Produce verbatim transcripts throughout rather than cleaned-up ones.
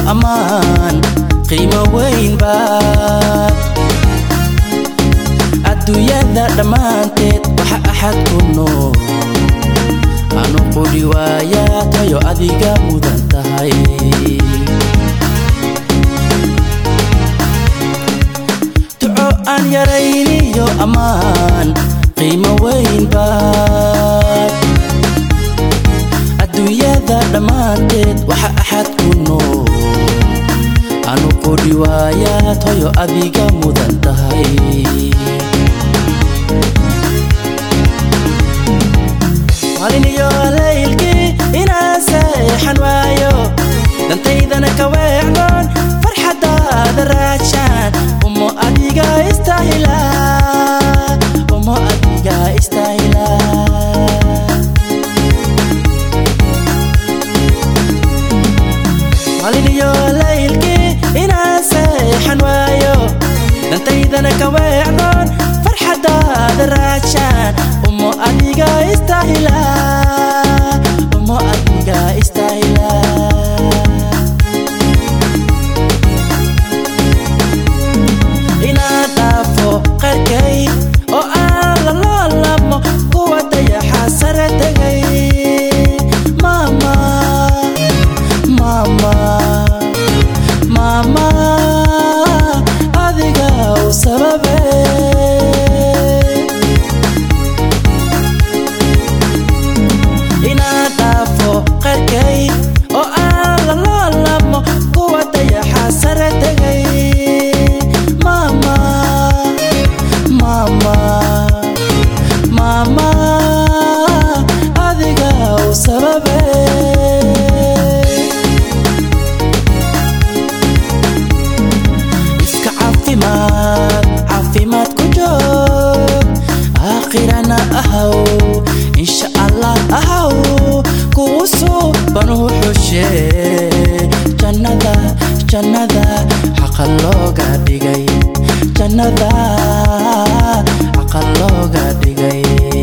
أمان قيمة وين باد الدنيا ذا دمانتت وحق أحد كنو أنو قولي ويات هيو أذيقا مدنتهي دعو أن يريني يو أمان قيمة وين باد الدنيا ذا دمانتت وحق أحد كنو أنو قولي ويات هيو أذيقا مدنتهي مالينيو ليلكي إنا سيحن وايو دانتيدنا كويعلون فرحة داد الراتشان أمو أديقا استاهلا أمو أديقا استاهلا مالينيو ليلكي إنا سيحن وايو دانتيدنا كويعلون فرحة داد الراتشان أمو أديقا استاهلا أمو أديقا استاهلا إنا دافو قركي أو آلا لولمو قوة يا سرتغي ماما ماما ماما أديقا وسببي قركي أو آلا لولمو قوة يا حسرتغي ماما ماما ماما أذيقا وسببي إسكا عافيمات عافيمات كجوب آخرنا أهو إن شاء الله أهو كوسو بنو حشي جندا جندا حق اللوغا ديغي جندا حق اللوغا ديغي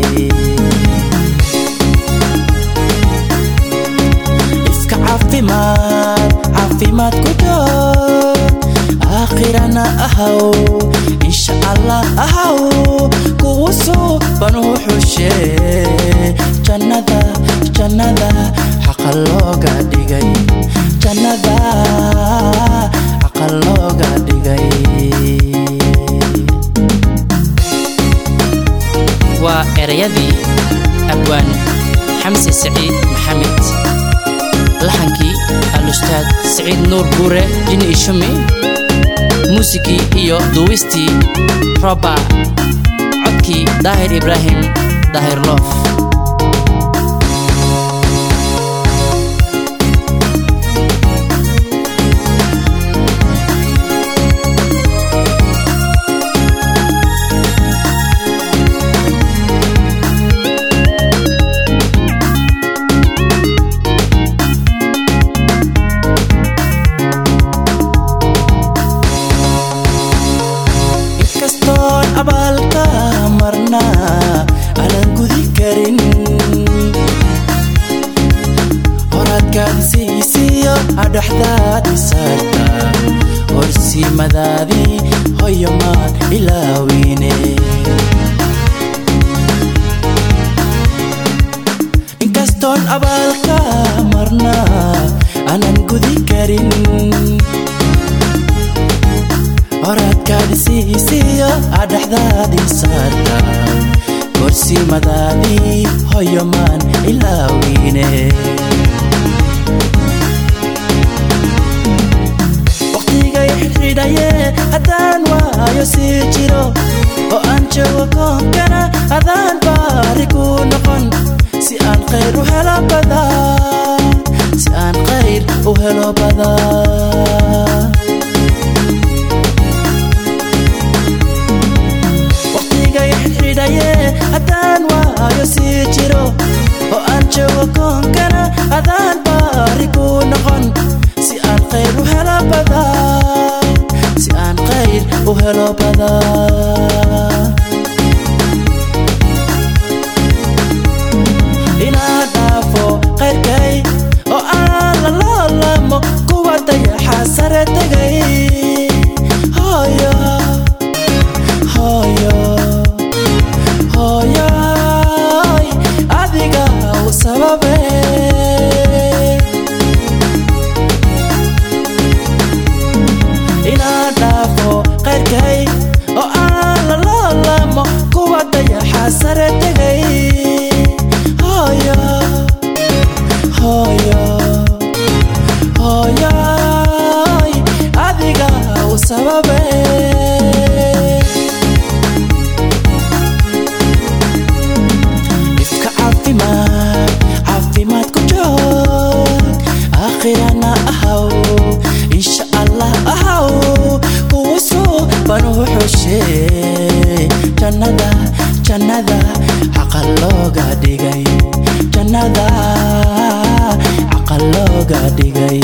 إسكا عافيمات عافيمات كدو آخرنا أهو إن شاء الله أهو كوسو بنو حشي جندا جندا حق اللوغا ديغي جندا حق اللوغا ديغي وإريادي أبوان حمزة سعيد محمد لحنكي الأستاذ سعيد نور بوري جيني إشمي موسيقي إيو دويستي ربا عدكي داهر إبراهيم داهر لوف abalka marna alan gudi karin horadkaad siisiyo adhaxdaad isaarta horsiimadaadii hoyomaad ilaawine inkastoon abalka marna alan gudi karin horadkaad siisiyo adhaxdaadii saarta horsiimadaadii hoyomaan ilaawine waqtigay xidhaye haddaan waayo sii jiro oo aan joogo koonkana adaan baari ku noqon si aan khayr u helo badaa si aan khayr u helo badaa haddaan waayo sii jiro oo aan joogo koonkana adaan baari ku noqon si aan khayr u helo badaa si aan khayr u helo badaa inaa dhaafo khayrkay oo aan la loolamo kuwa kuwadaya xasare tagay hooyo hooyo hooyo adiga u sababe ina dhaafo qayrkay oo aan la loolamo kuwadaya xasare tagay hooyo hooyo hooyo adiga u sababe ifka caafimaad caafimaad ku joog aakhirana ahaw insha allah ahaw kuwaso banu xushe jannada jannada aqal looga dhigay jannada aqal looga dhigay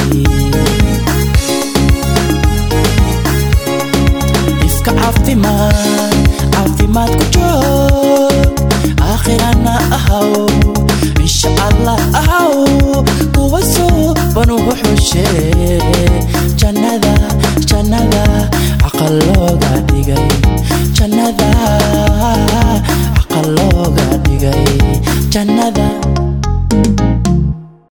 ifka caafimaad caafimaad ku joog aakhirana ahaw insha allah ahaw kuwaso banu xushe jannada jannada aqal looga dhigay jannada aqal looga dhigay jannada